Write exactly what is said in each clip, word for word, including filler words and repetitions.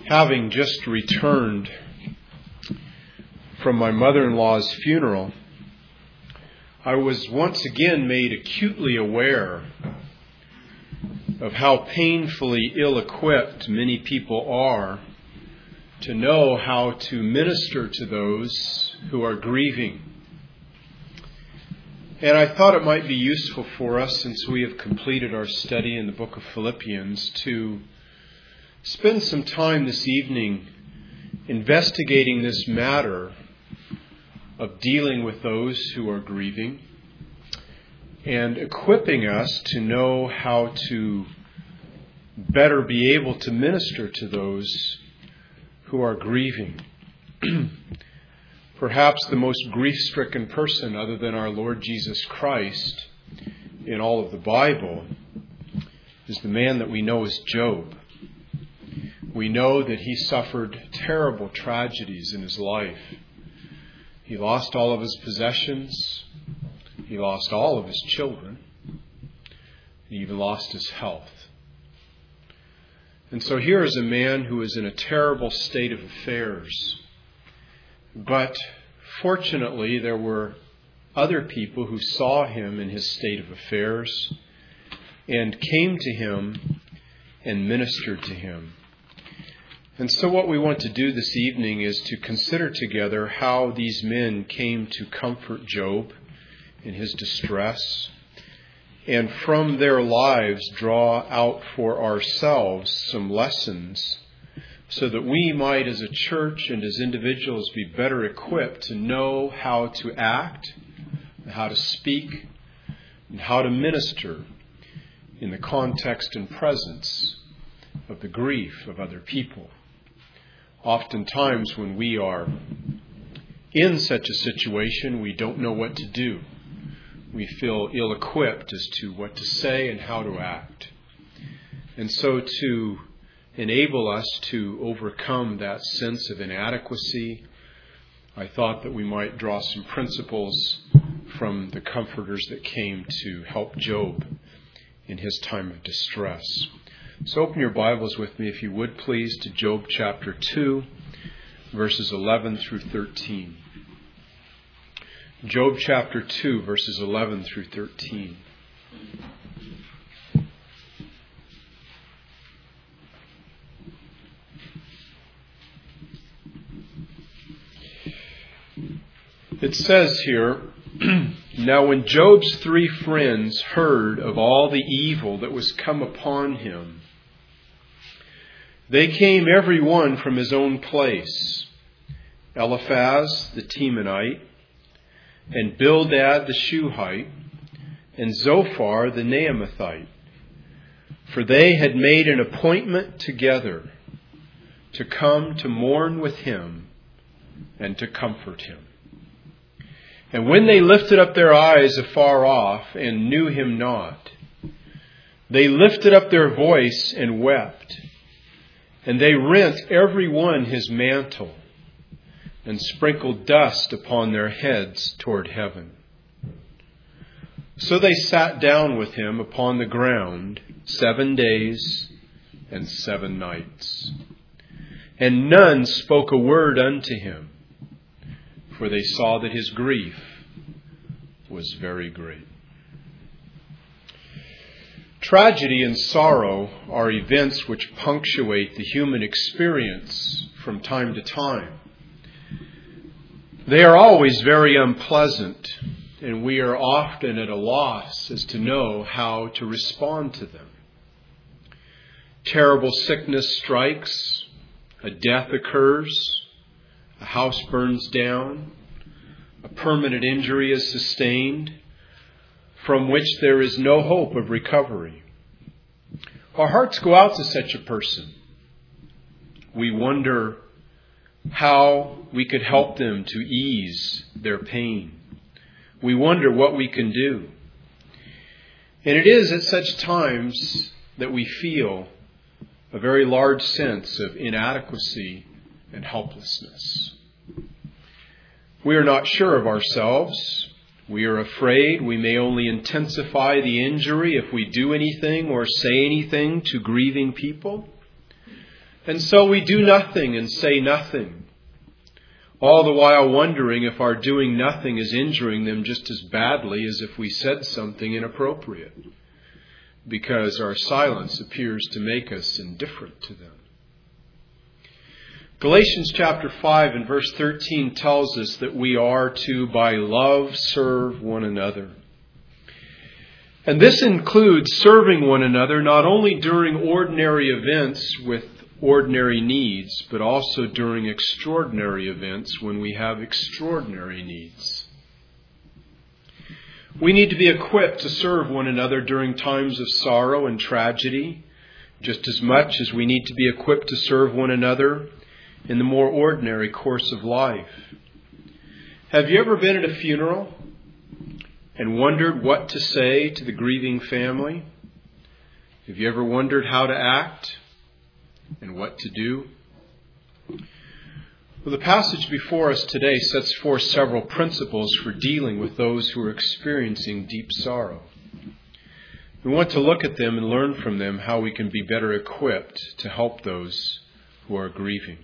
Having just returned from my mother-in-law's funeral, I was once again made acutely aware of how painfully ill-equipped many people are to know how to minister to those who are grieving. And I thought it might be useful for us, since we have completed our study in the book of Philippians, to spend some time this evening investigating this matter of dealing with those who are grieving and equipping us to know how to better be able to minister to those who are grieving. Perhaps the most grief-stricken person other than our Lord Jesus Christ in all of the Bible is the man that we know as Job. We know that he suffered terrible tragedies in his life. He lost all of his possessions. He lost all of his children. He even lost his health. And so here is a man who is in a terrible state of affairs. But fortunately, there were other people who saw him in his state of affairs and came to him and ministered to him. And so what we want to do this evening is to consider together how these men came to comfort Job in his distress, and from their lives draw out for ourselves some lessons so that we might, as a church and as individuals, be better equipped to know how to act, how to speak, and how to minister in the context and presence of the grief of other people. Oftentimes when we are in such a situation, we don't know what to do. We feel ill-equipped as to what to say and how to act. And so to enable us to overcome that sense of inadequacy, I thought that we might draw some principles from the comforters that came to help Job in his time of distress. So open your Bibles with me, if you would, please, to Job chapter two, verses eleven through thirteen. Job chapter two, verses eleven through thirteen. It says here, "Now when Job's three friends heard of all the evil that was come upon him, they came every one from his own place, Eliphaz the Temanite, and Bildad the Shuhite, and Zophar the Naamathite. For they had made an appointment together to come to mourn with him and to comfort him. And when they lifted up their eyes afar off and knew him not, they lifted up their voice and wept. And they rent every one his mantle and sprinkled dust upon their heads toward heaven. So they sat down with him upon the ground seven days and seven nights. And none spoke a word unto him, for they saw that his grief was very great." Tragedy and sorrow are events which punctuate the human experience from time to time. They are always very unpleasant, and we are often at a loss as to know how to respond to them. Terrible sickness strikes, a death occurs, a house burns down, a permanent injury is sustained, from which there is no hope of recovery. Our hearts go out to such a person. We wonder how we could help them to ease their pain. We wonder what we can do. And it is at such times that we feel a very large sense of inadequacy and helplessness. We are not sure of ourselves. We are afraid we may only intensify the injury if we do anything or say anything to grieving people. And so we do nothing and say nothing, all the while wondering if our doing nothing is injuring them just as badly as if we said something inappropriate, because our silence appears to make us indifferent to them. Galatians chapter five and verse thirteen tells us that we are to, by love, serve one another. And this includes serving one another not only during ordinary events with ordinary needs, but also during extraordinary events when we have extraordinary needs. We need to be equipped to serve one another during times of sorrow and tragedy, just as much as we need to be equipped to serve one another in the more ordinary course of life. Have you ever been at a funeral and wondered what to say to the grieving family? Have you ever wondered how to act and what to do? Well, the passage before us today sets forth several principles for dealing with those who are experiencing deep sorrow. We want to look at them and learn from them how we can be better equipped to help those who are grieving.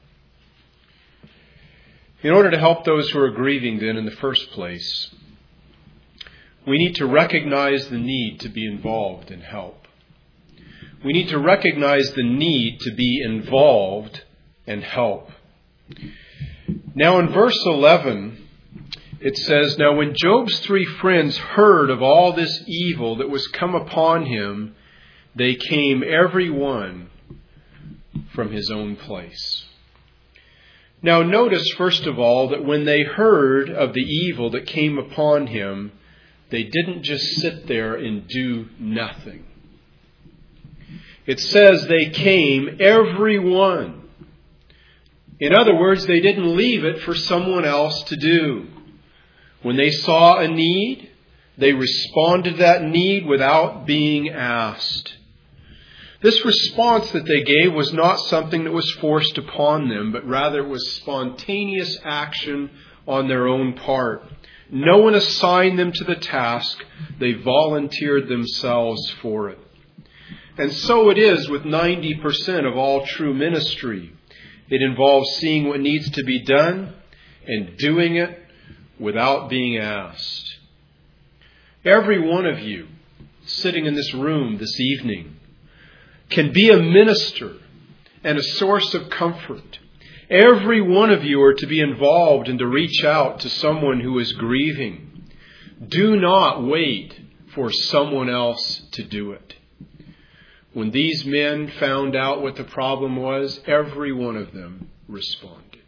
In order to help those who are grieving, then, in the first place, we need to recognize the need to be involved in help. We need to recognize the need to be involved and help. Now in verse eleven, it says, "Now when Job's three friends heard of all this evil that was come upon him, they came every one from his own place." Now notice, first of all, that when they heard of the evil that came upon him, they didn't just sit there and do nothing. It says they came, every one. In other words, they didn't leave it for someone else to do. When they saw a need, they responded to that need without being asked. This response that they gave was not something that was forced upon them, but rather it was spontaneous action on their own part. No one assigned them to the task. They volunteered themselves for it. And so it is with ninety percent of all true ministry. It involves seeing what needs to be done and doing it without being asked. Every one of you sitting in this room this evening can be a minister and a source of comfort. Every one of you are to be involved and to reach out to someone who is grieving. Do not wait for someone else to do it. When these men found out what the problem was, every one of them responded.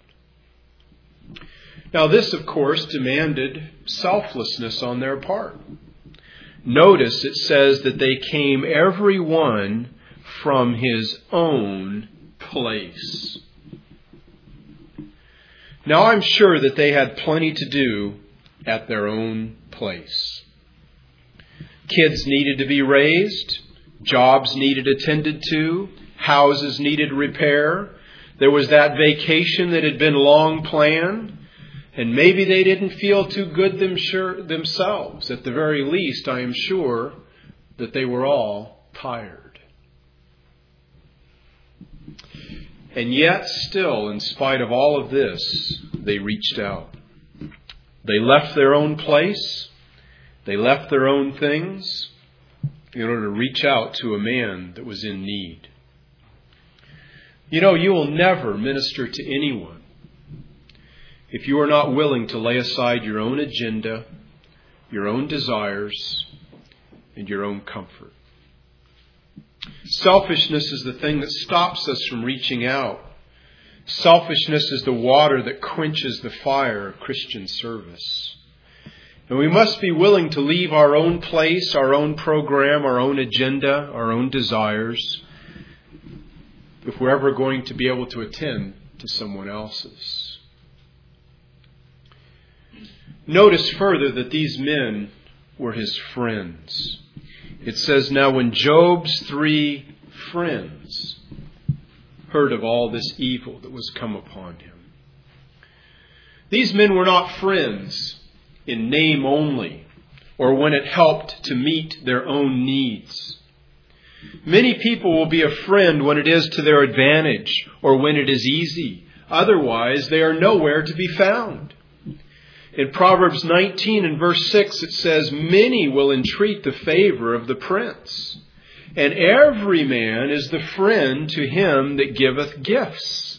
Now this, of course, demanded selflessness on their part. Notice it says that they came every one from his own place. Now I'm sure that they had plenty to do at their own place. Kids needed to be raised. Jobs needed attended to. Houses needed repair. There was that vacation that had been long planned. And maybe they didn't feel too good them sure, themselves. At the very least, I am sure that they were all tired. And yet still, in spite of all of this, they reached out. They left their own place. They left their own things in order to reach out to a man that was in need. You know, you will never minister to anyone if you are not willing to lay aside your own agenda, your own desires, and your own comfort. Selfishness is the thing that stops us from reaching out. Selfishness is the water that quenches the fire of Christian service. And we must be willing to leave our own place, our own program, our own agenda, our own desires, if we're ever going to be able to attend to someone else's. Notice further that these men were his friends. It says, "Now when Job's three friends heard of all this evil that was come upon him." These men were not friends in name only, or when it helped to meet their own needs. Many people will be a friend when it is to their advantage or when it is easy. Otherwise, they are nowhere to be found. In Proverbs nineteen and verse six, it says, "Many will entreat the favor of the prince, and every man is the friend to him that giveth gifts."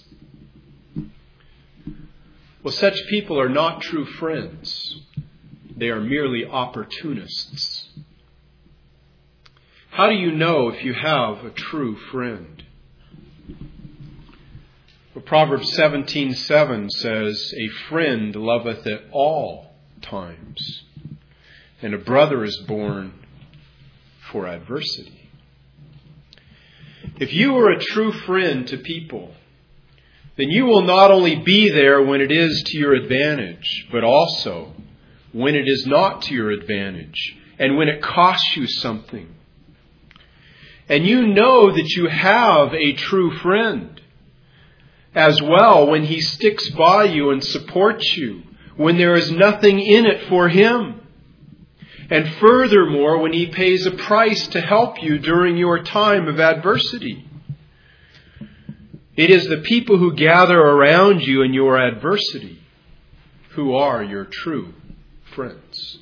Well, such people are not true friends. They are merely opportunists. How do you know if you have a true friend? Well, Proverbs seventeen seven says, "A friend loveth at all times, and a brother is born for adversity." If you are a true friend to people, then you will not only be there when it is to your advantage, but also when it is not to your advantage and when it costs you something. And you know that you have a true friend as well when he sticks by you and supports you, when there is nothing in it for him. And furthermore, when he pays a price to help you during your time of adversity. It is the people who gather around you in your adversity who are your true friends.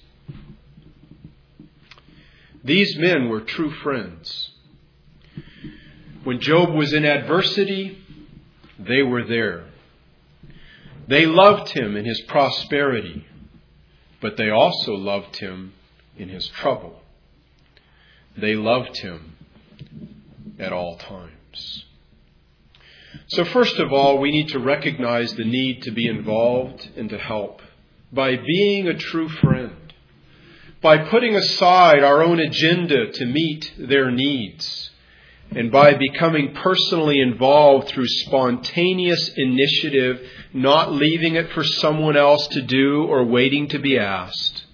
These men were true friends. When Job was in adversity, they were there. They loved him in his prosperity, but they also loved him in his trouble. They loved him at all times. So first of all, we need to recognize the need to be involved and to help by being a true friend, by putting aside our own agenda to meet their needs, and by becoming personally involved through spontaneous initiative, not leaving it for someone else to do or waiting to be asked.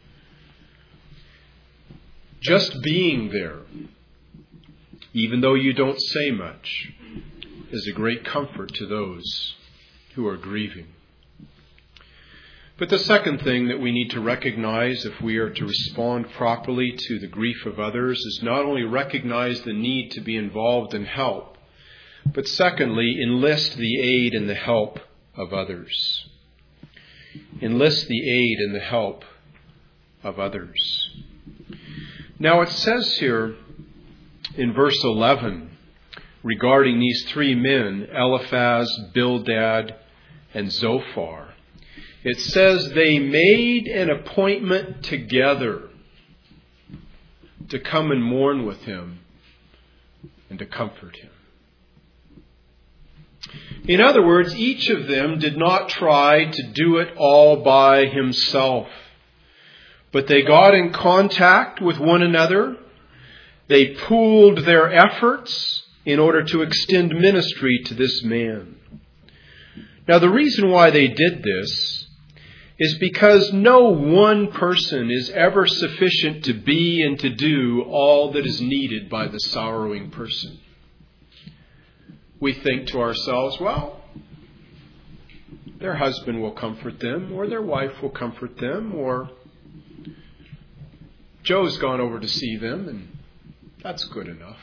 Just being there, even though you don't say much, is a great comfort to those who are grieving. But the second thing that we need to recognize if we are to respond properly to the grief of others is not only recognize the need to be involved and help, but secondly, enlist the aid and the help of others. Enlist the aid and the help of others. Now it says here in verse eleven regarding these three men, Eliphaz, Bildad, and Zophar, it says they made an appointment together to come and mourn with him and to comfort him. In other words, each of them did not try to do it all by himself, but they got in contact with one another. They pooled their efforts in order to extend ministry to this man. Now, the reason why they did this is because no one person is ever sufficient to be and to do all that is needed by the sorrowing person. We think to ourselves, well, their husband will comfort them, or their wife will comfort them, or Joe's gone over to see them, and that's good enough.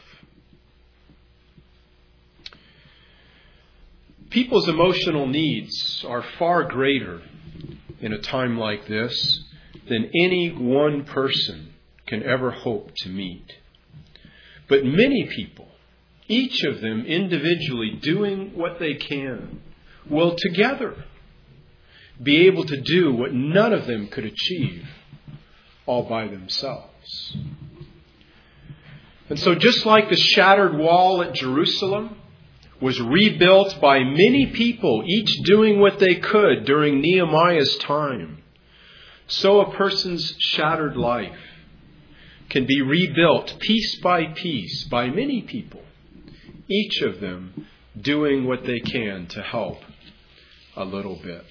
People's emotional needs are far greater in a time like this than any one person can ever hope to meet. But many people, each of them individually doing what they can, will together be able to do what none of them could achieve all by themselves. And so just like the shattered wall at Jerusalem was rebuilt by many people, each doing what they could during Nehemiah's time, so a person's shattered life can be rebuilt piece by piece by many people, each of them doing what they can to help a little bit.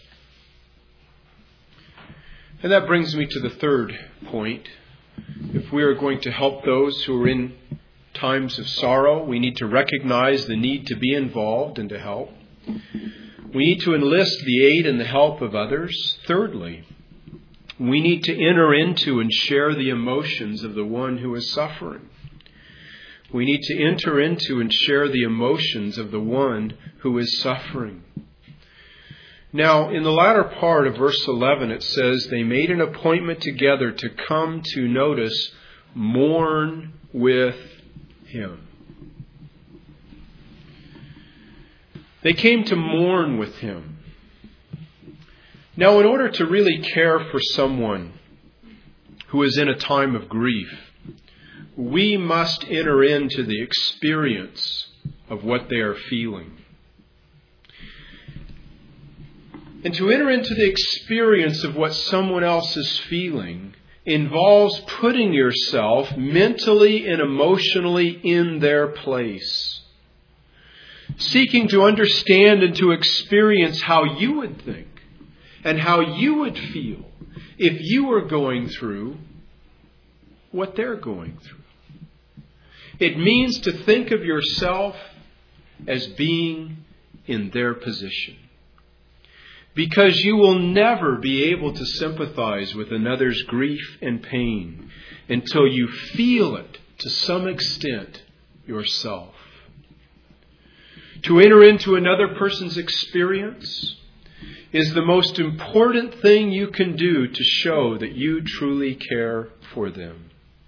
And that brings me to the third point. If we are going to help those who are in times of sorrow, we need to recognize the need to be involved and to help. We need to enlist the aid and the help of others. Thirdly, we need to enter into and share the emotions of the one who is suffering. We need to enter into and share the emotions of the one who is suffering. Now, in the latter part of verse eleven, it says, they made an appointment together to come to, notice, mourn with him. They came to mourn with him. Now, in order to really care for someone who is in a time of grief, we must enter into the experience of what they are feeling. And to enter into the experience of what someone else is feeling involves putting yourself mentally and emotionally in their place. Seeking to understand and to experience how you would think and how you would feel if you were going through what they're going through. It means to think of yourself as being in their position. Because you will never be able to sympathize with another's grief and pain until you feel it to some extent yourself. To enter into another person's experience is the most important thing you can do to show that you truly care for them.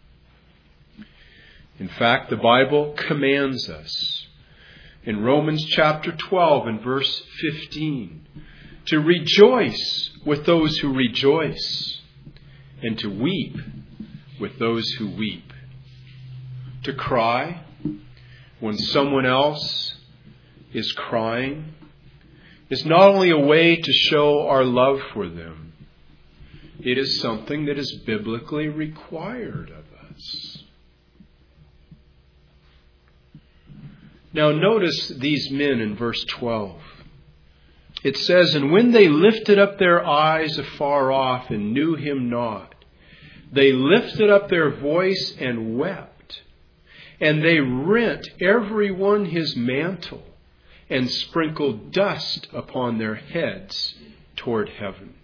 In fact, the Bible commands us in Romans chapter twelve and verse fifteen to rejoice with those who rejoice and to weep with those who weep. To cry when someone else is crying is not only a way to show our love for them, it is something that is biblically required of us. Now notice these men in verse twelve. It says, and when they lifted up their eyes afar off and knew him not, they lifted up their voice and wept, and they rent every one his mantle and sprinkled dust upon their heads toward heaven.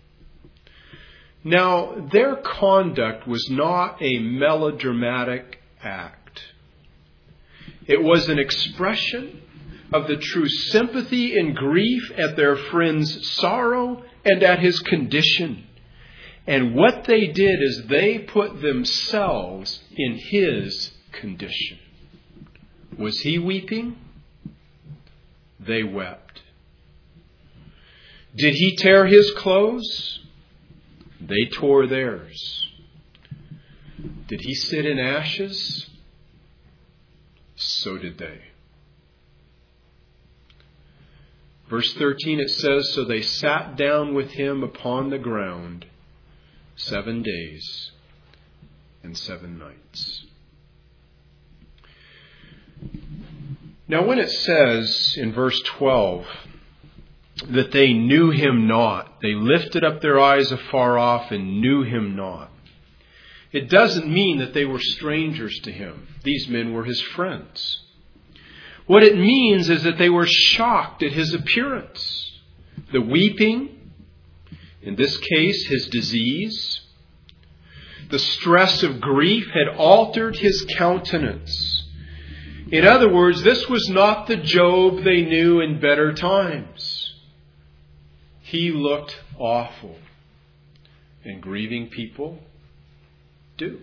Now, their conduct was not a melodramatic act. It was an expression of the true sympathy and grief at their friend's sorrow and at his condition. And what they did is they put themselves in his condition. Was he weeping? They wept. Did he tear his clothes? They tore theirs. Did he sit in ashes? So did they. Verse thirteen, it says, so they sat down with him upon the ground seven days and seven nights. Now when it says in verse twelve that they knew him not, they lifted up their eyes afar off and knew him not, it doesn't mean that they were strangers to him. These men were his friends. What it means is that they were shocked at his appearance. The weeping, in this case, his disease. The stress of grief had altered his countenance. In other words, this was not the Job they knew in better times. He looked awful. And grieving people do.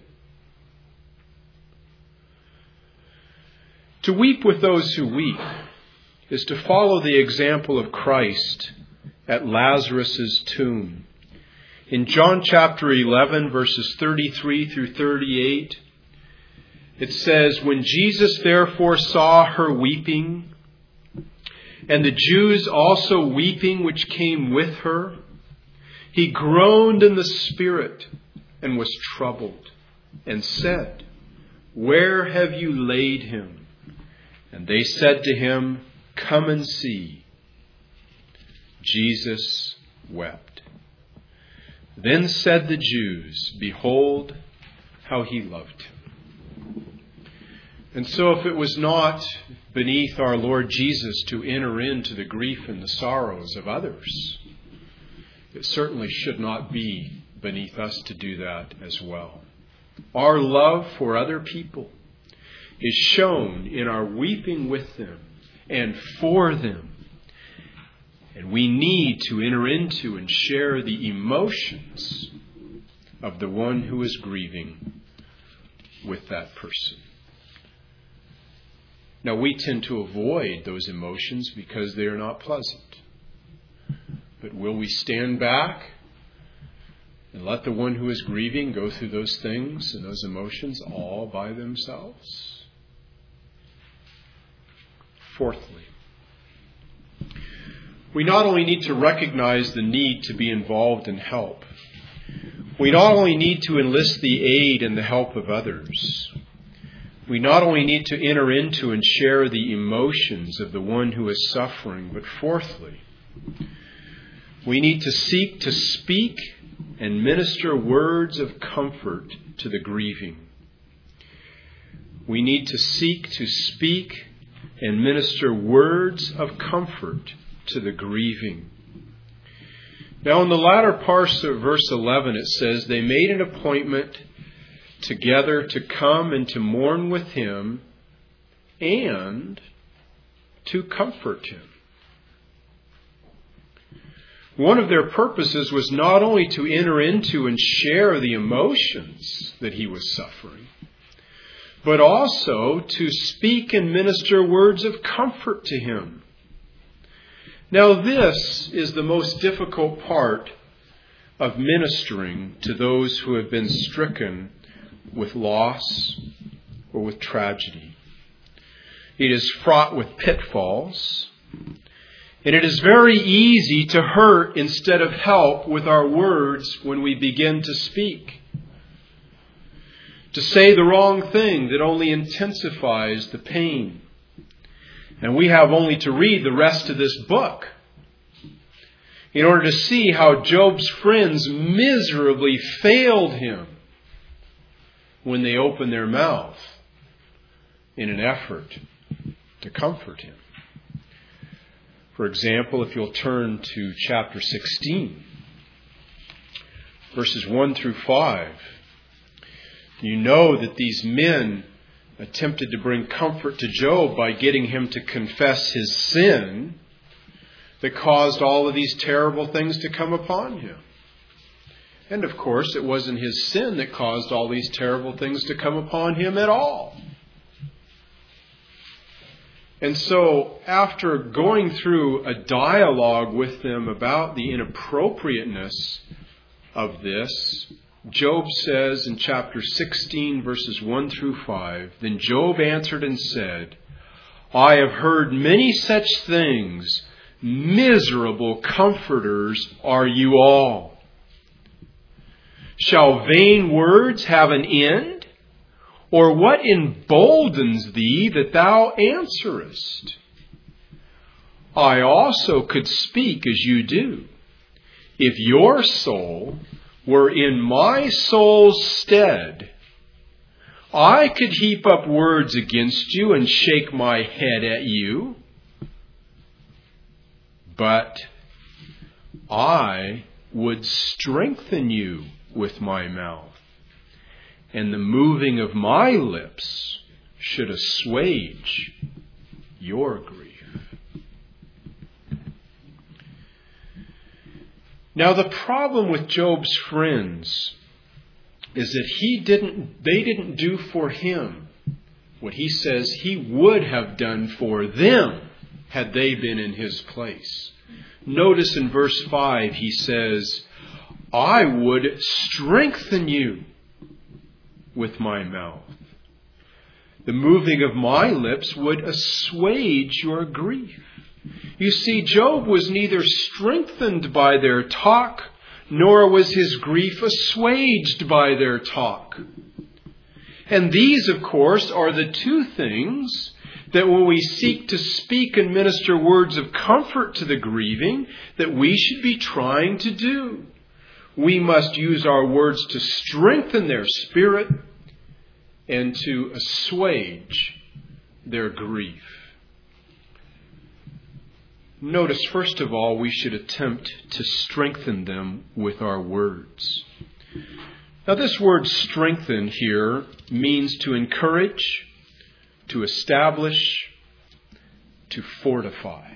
To weep with those who weep is to follow the example of Christ at Lazarus' tomb. In John chapter eleven, verses thirty-three through thirty-eight, it says, when Jesus therefore saw her weeping, and the Jews also weeping which came with her, he groaned in the spirit and was troubled, and said, where have you laid him? And they said to him, come and see. Jesus wept. Then said the Jews, behold, how he loved him. And so if it was not beneath our Lord Jesus to enter into the grief and the sorrows of others, it certainly should not be beneath us to do that as well. Our love for other people is shown in our weeping with them and for them. And we need to enter into and share the emotions of the one who is grieving with that person. Now, we tend to avoid those emotions because they are not pleasant. But will we stand back and let the one who is grieving go through those things and those emotions all by themselves? Fourthly, we not only need to recognize the need to be involved in help, we not only need to enlist the aid and the help of others, we not only need to enter into and share the emotions of the one who is suffering, but fourthly, we need to seek to speak and minister words of comfort to the grieving. We need to seek to speak and minister words of comfort to the grieving. Now, in the latter part of verse eleven, it says, they made an appointment together to come and to mourn with him and to comfort him. One of their purposes was not only to enter into and share the emotions that he was suffering, but also to speak and minister words of comfort to him. Now, this is the most difficult part of ministering to those who have been stricken with loss or with tragedy. It is fraught with pitfalls, and it is very easy to hurt instead of help with our words when we begin to speak. To say the wrong thing that only intensifies the pain. And we have only to read the rest of this book in order to see how Job's friends miserably failed him when they opened their mouth in an effort to comfort him. For example, if you'll turn to chapter sixteen, verses one through five, you know that these men attempted to bring comfort to Job by getting him to confess his sin that caused all of these terrible things to come upon him. And of course, it wasn't his sin that caused all these terrible things to come upon him at all. And so, after going through a dialogue with them about the inappropriateness of this, Job says in chapter sixteen, verses one through five, then Job answered and said, I have heard many such things. Miserable comforters are you all. Shall vain words have an end? Or what emboldens thee that thou answerest? I also could speak as you do. If your soul were in my soul's stead, I could heap up words against you and shake my head at you. But I would strengthen you with my mouth, and the moving of my lips should assuage your grief. Now, the problem with Job's friends is that he didn't, they didn't do for him what he says he would have done for them had they been in his place. Notice in verse five, he says, I would strengthen you with my mouth. The moving of my lips would assuage your grief. You see, Job was neither strengthened by their talk, nor was his grief assuaged by their talk. And these, of course, are the two things that when we seek to speak and minister words of comfort to the grieving, that we should be trying to do. We must use our words to strengthen their spirit and to assuage their grief. Notice, first of all, we should attempt to strengthen them with our words. Now, this word strengthen here means to encourage, to establish, to fortify.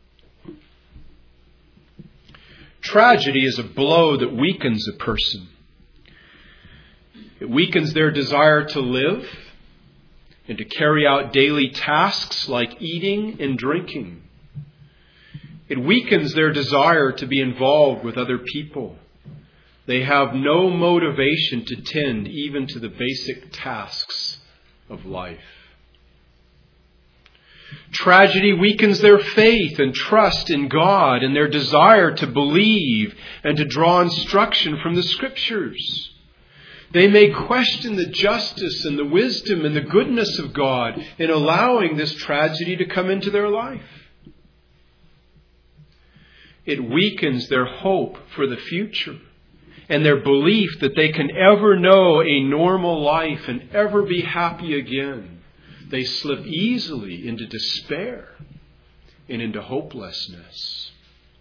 Tragedy is a blow that weakens a person. It weakens their desire to live and to carry out daily tasks like eating and drinking. It weakens their desire to be involved with other people. They have no motivation to tend even to the basic tasks of life. Tragedy weakens their faith and trust in God and their desire to believe and to draw instruction from the Scriptures. They may question the justice and the wisdom and the goodness of God in allowing this tragedy to come into their life. It weakens their hope for the future and their belief that they can ever know a normal life and ever be happy again. They slip easily into despair and into hopelessness.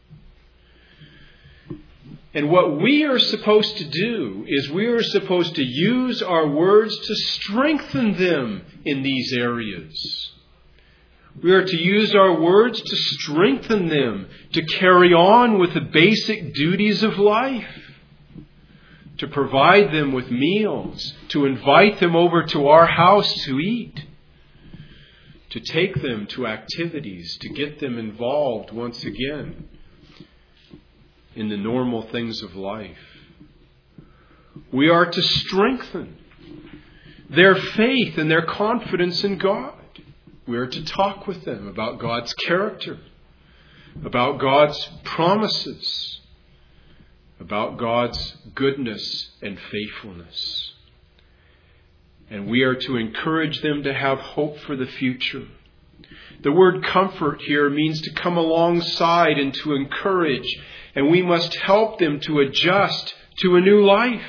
And what we are supposed to do is we are supposed to use our words to strengthen them in these areas. We are to use our words to strengthen them, to carry on with the basic duties of life, to provide them with meals, to invite them over to our house to eat, to take them to activities, to get them involved once again in the normal things of life. We are to strengthen their faith and their confidence in God. We are to talk with them about God's character, about God's promises, about God's goodness and faithfulness. And we are to encourage them to have hope for the future. The word comfort here means to come alongside and to encourage. And we must help them to adjust to a new life.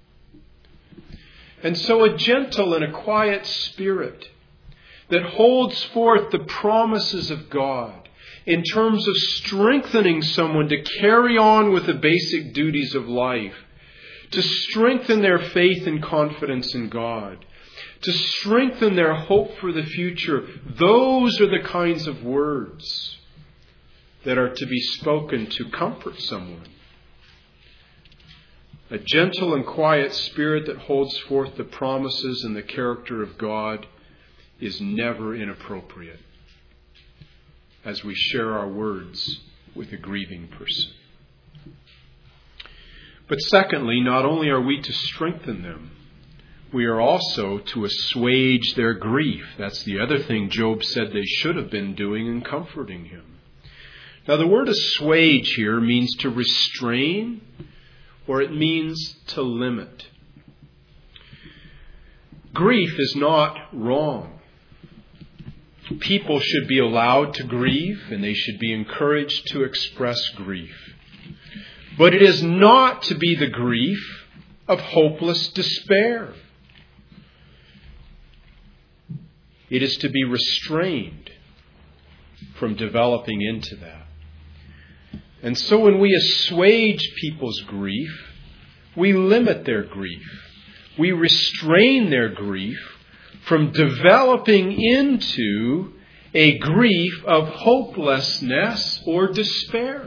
And so a gentle and a quiet spirit that holds forth the promises of God in terms of strengthening someone to carry on with the basic duties of life, to strengthen their faith and confidence in God, to strengthen their hope for the future. Those are the kinds of words that are to be spoken to comfort someone. A gentle and quiet spirit that holds forth the promises and the character of God is never inappropriate as we share our words with a grieving person. But secondly, not only are we to strengthen them, we are also to assuage their grief. That's the other thing Job said they should have been doing in comforting him. Now, the word assuage here means to restrain, or it means to limit. Grief is not wrong. People should be allowed to grieve, and they should be encouraged to express grief. But it is not to be the grief of hopeless despair. It is to be restrained from developing into that. And so when we assuage people's grief, we limit their grief. We restrain their grief from developing into a grief of hopelessness or despair.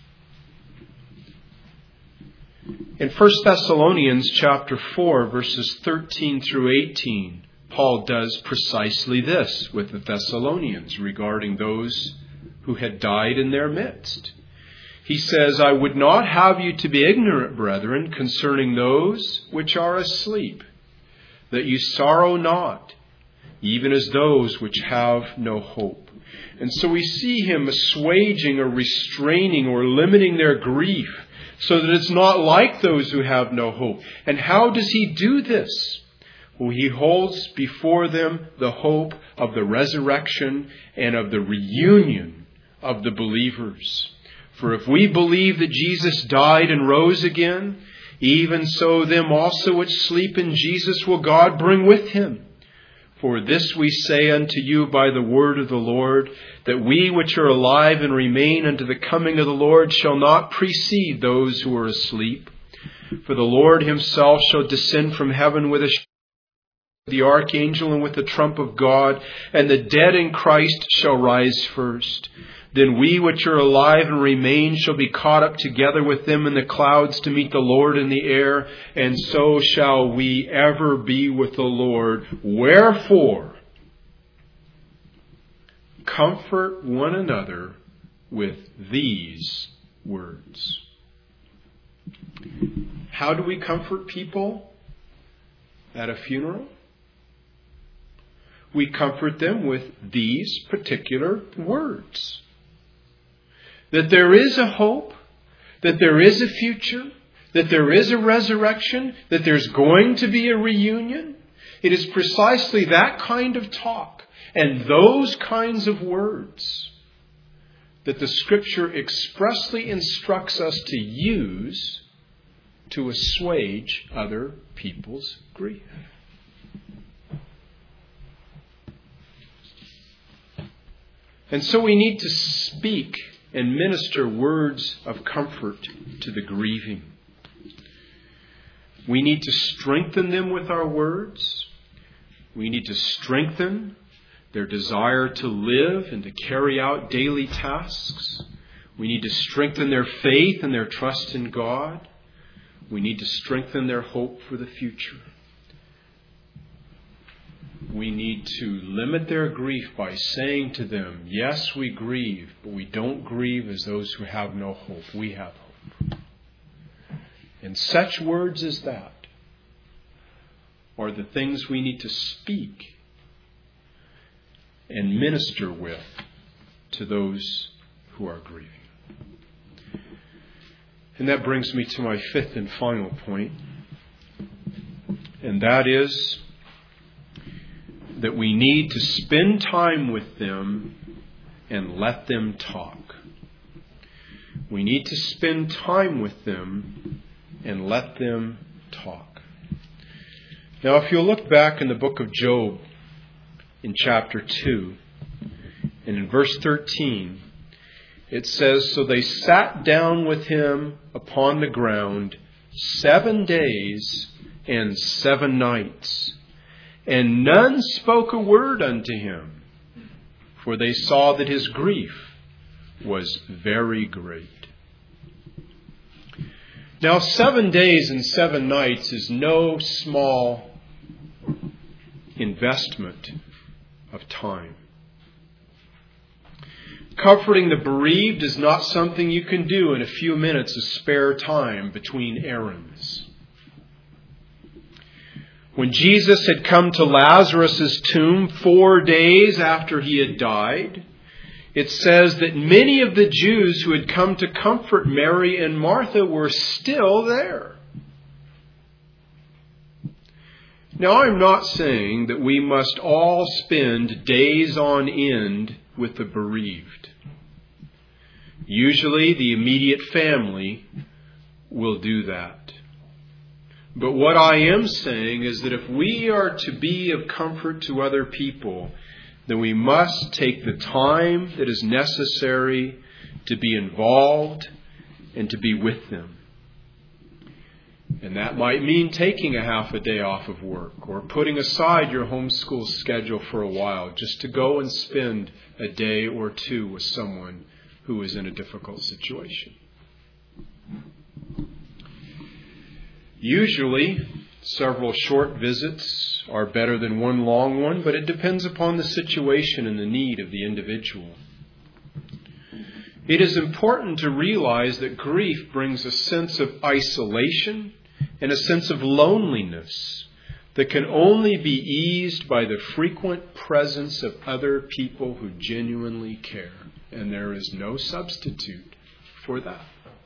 In First Thessalonians chapter four, verses thirteen through eighteen, Paul does precisely this with the Thessalonians regarding those who had died in their midst. He says, I would not have you to be ignorant, brethren, concerning those which are asleep, that you sorrow not, even as those which have no hope. And so we see him assuaging or restraining or limiting their grief so that it's not like those who have no hope. And how does he do this? Well, he holds before them the hope of the resurrection and of the reunion of the believers. For if we believe that Jesus died and rose again, even so them also which sleep in Jesus will God bring with him. For this we say unto you by the word of the Lord, that we which are alive and remain unto the coming of the Lord shall not precede those who are asleep. For the Lord himself shall descend from heaven with a the archangel and with the trump of God, and the dead in Christ shall rise first. Then we which are alive and remain shall be caught up together with them in the clouds to meet the Lord in the air, and so shall we ever be with the Lord. Wherefore, comfort one another with these words. How do we comfort people at a funeral? We comfort them with these particular words. That there is a hope, that there is a future, that there is a resurrection, that there's going to be a reunion. It is precisely that kind of talk and those kinds of words that the Scripture expressly instructs us to use to assuage other people's grief. And so we need to speak and minister words of comfort to the grieving. We need to strengthen them with our words. We need to strengthen their desire to live and to carry out daily tasks. We need to strengthen their faith and their trust in God. We need to strengthen their hope for the future. We need to limit their grief by saying to them, yes, we grieve, but we don't grieve as those who have no hope. We have hope. And such words as that are the things we need to speak and minister with to those who are grieving. And that brings me to my fifth and final point, and that is that we need to spend time with them and let them talk. We need to spend time with them and let them talk. Now, if you'll look back in the book of Job in chapter two, and in verse thirteen, it says, so they sat down with him upon the ground seven days and seven nights, and none spoke a word unto him, for they saw that his grief was very great. Now, seven days and seven nights is no small investment of time. Comforting the bereaved is not something you can do in a few minutes of spare time between errands. When Jesus had come to Lazarus' tomb four days after he had died, it says that many of the Jews who had come to comfort Mary and Martha were still there. Now, I'm not saying that we must all spend days on end with the bereaved. Usually, the immediate family will do that. But what I am saying is that if we are to be of comfort to other people, then we must take the time that is necessary to be involved and to be with them. And that might mean taking a half a day off of work or putting aside your homeschool schedule for a while just to go and spend a day or two with someone who is in a difficult situation. Usually, several short visits are better than one long one, but it depends upon the situation and the need of the individual. It is important to realize that grief brings a sense of isolation and a sense of loneliness that can only be eased by the frequent presence of other people who genuinely care. And there is no substitute for that.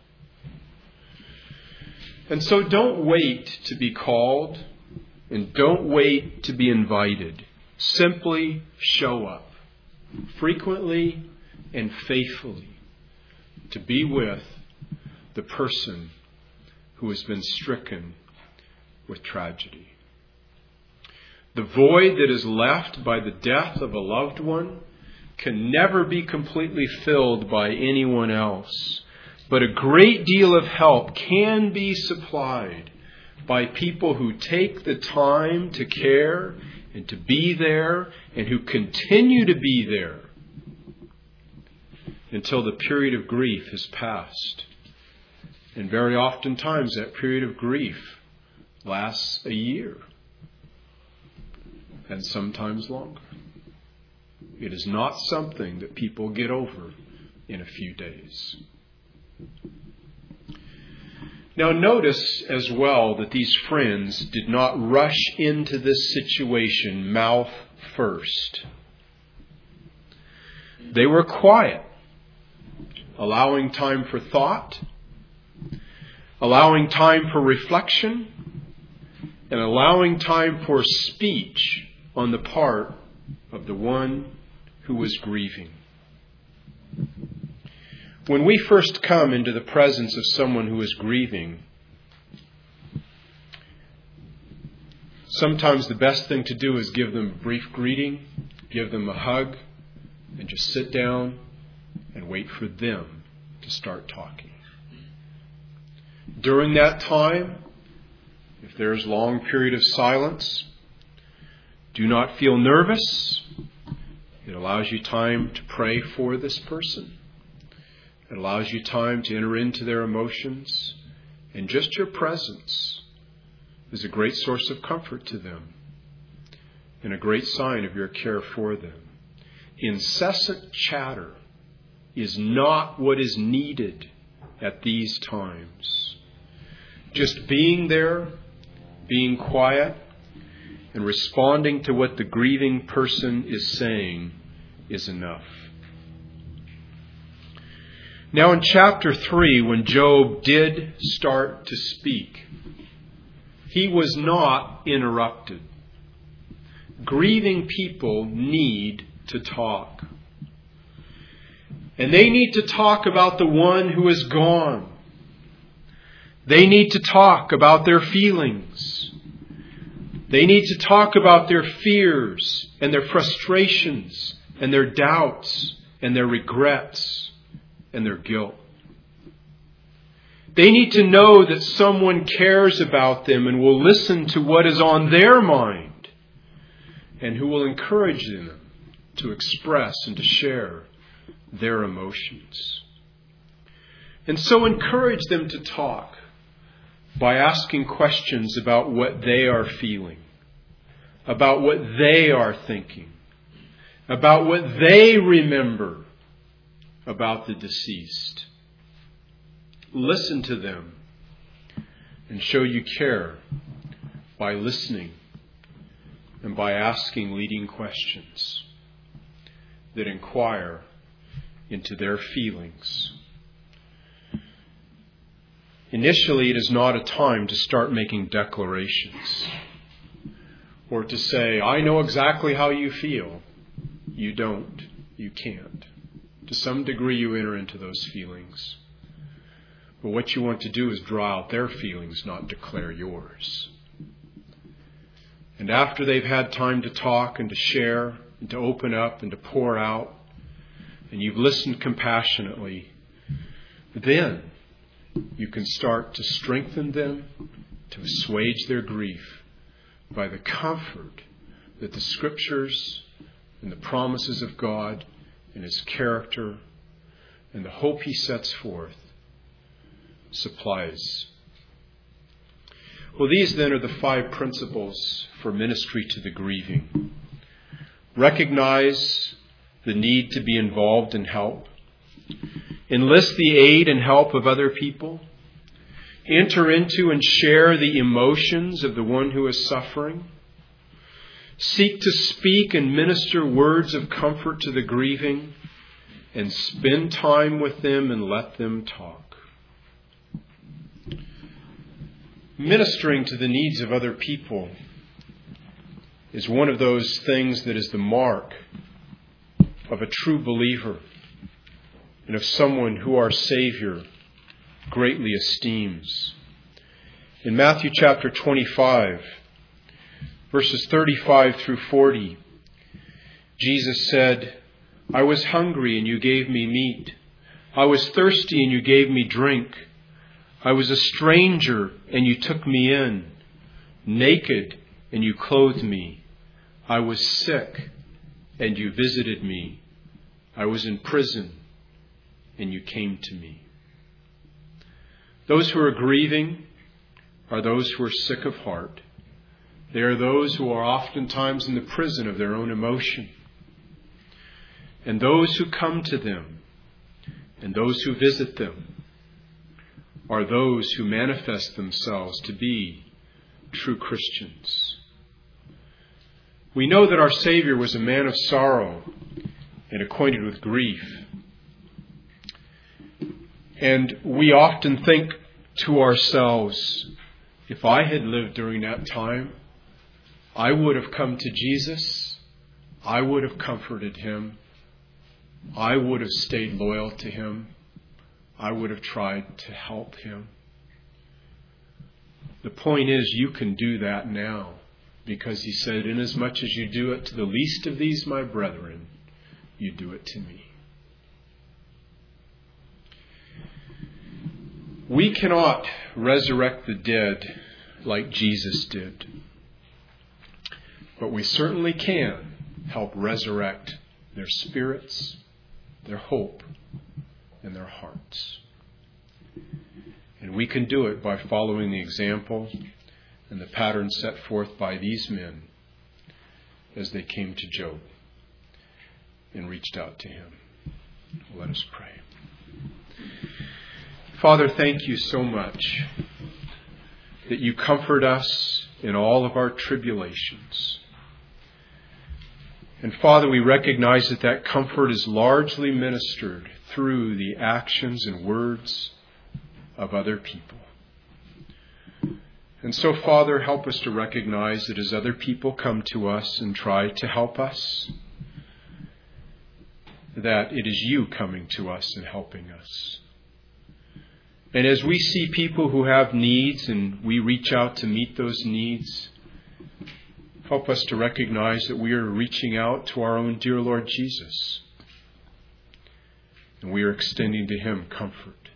And so don't wait to be called and don't wait to be invited. Simply show up frequently and faithfully to be with the person who has been stricken with tragedy. The void that is left by the death of a loved one can never be completely filled by anyone else. But a great deal of help can be supplied by people who take the time to care and to be there and who continue to be there until the period of grief has passed. And very oftentimes that period of grief lasts a year and sometimes longer. It is not something that people get over in a few days. Now notice as well that these friends did not rush into this situation mouth first. They were quiet, allowing time for thought, allowing time for reflection, and allowing time for speech on the part of the one who was grieving. When we first come into the presence of someone who is grieving, sometimes the best thing to do is give them a brief greeting, give them a hug, and just sit down and wait for them to start talking. During that time, if there's a long period of silence, do not feel nervous. It allows you time to pray for this person. It allows you time to enter into their emotions. And just your presence is a great source of comfort to them and a great sign of your care for them. Incessant chatter is not what is needed at these times. Just being there, being quiet, and responding to what the grieving person is saying is enough. Now in chapter three, when Job did start to speak, he was not interrupted. Grieving people need to talk. And they need to talk about the one who is gone. They need to talk about their feelings. They need to talk about their fears and their frustrations and their doubts and their regrets and their guilt. They need to know that someone cares about them and will listen to what is on their mind and who will encourage them to express and to share their emotions. And so encourage them to talk by asking questions about what they are feeling, about what they are thinking, about what they remember about the deceased. Listen to them and show you care by listening and by asking leading questions that inquire into their feelings. Initially, it is not a time to start making declarations or to say, I know exactly how you feel. You don't. You can't. To some degree, you enter into those feelings. But what you want to do is draw out their feelings, not declare yours. And after they've had time to talk and to share and to open up and to pour out, and you've listened compassionately, then you can start to strengthen them, to assuage their grief by the comfort that the Scriptures and the promises of God and His character and the hope He sets forth supplies. Well, these then are the five principles for ministry to the grieving. Recognize the need to be involved in help. Enlist the aid and help of other people. Enter into and share the emotions of the one who is suffering. Seek to speak and minister words of comfort to the grieving, and spend time with them and let them talk. Ministering to the needs of other people is one of those things that is the mark of a true believer and of someone who our Savior greatly esteems. In Matthew chapter twenty-five, verses thirty-five through forty, Jesus said, I was hungry and you gave me meat. I was thirsty and you gave me drink. I was a stranger and you took me in. Naked and you clothed me. I was sick, and you visited me. I was in prison, and you came to me. Those who are grieving are those who are sick of heart. They are those who are oftentimes in the prison of their own emotion. And those who come to them and those who visit them are those who manifest themselves to be true Christians. We know that our Savior was a man of sorrow and acquainted with grief. And we often think to ourselves, if I had lived during that time, I would have come to Jesus. I would have comforted him. I would have stayed loyal to him. I would have tried to help him. The point is, you can do that now, because he said, inasmuch as you do it to the least of these, my brethren, you do it to me. We cannot resurrect the dead like Jesus did, but we certainly can help resurrect their spirits, their hope, and their hearts. And we can do it by following the example and the pattern set forth by these men as they came to Job and reached out to him. Let us pray. Father, thank you so much that you comfort us in all of our tribulations. And Father, we recognize that that comfort is largely ministered through the actions and words of other people. And so, Father, help us to recognize that as other people come to us and try to help us, that it is you coming to us and helping us. And as we see people who have needs and we reach out to meet those needs, help us to recognize that we are reaching out to our own dear Lord Jesus. And we are extending to him comfort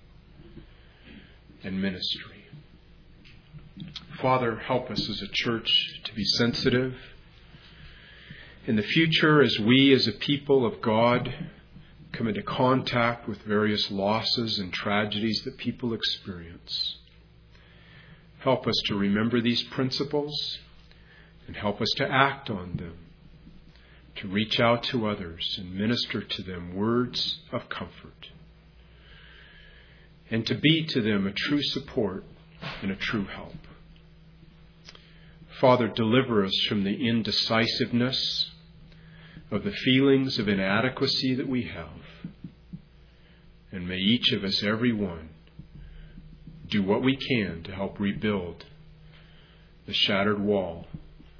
and ministry. Father, help us as a church to be sensitive. In the future, as we as a people of God come into contact with various losses and tragedies that people experience, help us to remember these principles and help us to act on them, to reach out to others and minister to them words of comfort, and to be to them a true support and a true help. Father, deliver us from the indecisiveness of the feelings of inadequacy that we have. And may each of us, every one, do what we can to help rebuild the shattered wall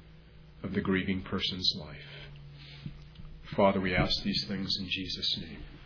of the grieving person's life. Father, we ask these things in Jesus' name.